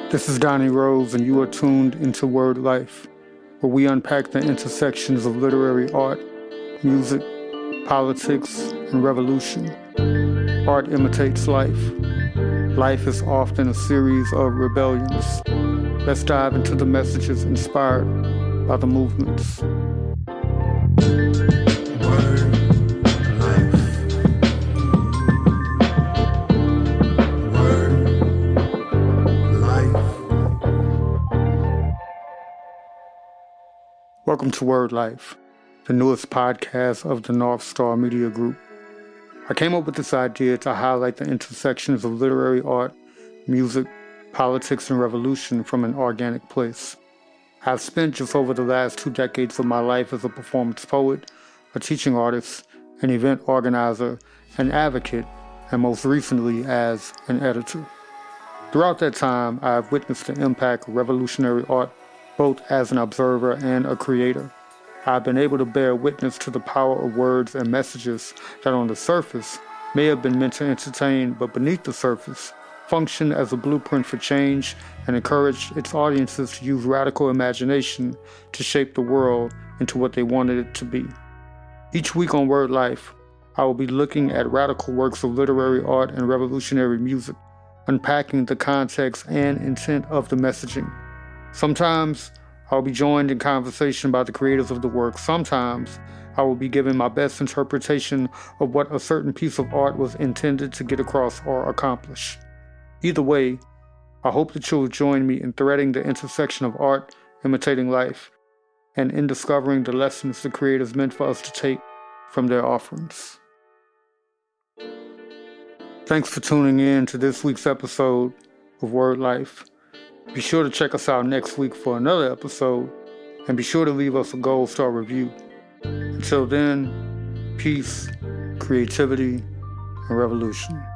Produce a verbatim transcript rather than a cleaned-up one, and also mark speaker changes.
Speaker 1: This is Donnie Rose, and you are tuned into Word Life, where we unpack the intersections of literary art, music, politics, and revolution. Art imitates life. Life is often a series of rebellions. Let's dive into the messages inspired by the movements. Welcome to Word Life, the newest podcast of the North Star Media Group. I came up with this idea to highlight the intersections of literary art, music, politics, and revolution from an organic place. I've spent just over the last two decades of my life as a performance poet, a teaching artist, an event organizer, an advocate, and most recently as an editor. Throughout that time, I have witnessed the impact of revolutionary art both as an observer and a creator. I've been able to bear witness to the power of words and messages that on the surface may have been meant to entertain, but beneath the surface function as a blueprint for change and encourage its audiences to use radical imagination to shape the world into what they wanted it to be. Each week on Word Life, I will be looking at radical works of literary art and revolutionary music, unpacking the context and intent of the messaging. Sometimes I'll be joined in conversation by the creators of the work. Sometimes I will be giving my best interpretation of what a certain piece of art was intended to get across or accomplish. Either way, I hope that you'll join me in threading the intersection of art imitating life and in discovering the lessons the creators meant for us to take from their offerings. Thanks for tuning in to this week's episode of Word Life. Be sure to check us out next week for another episode, and be sure to leave us a gold star review. Until then, peace, creativity, and revolution.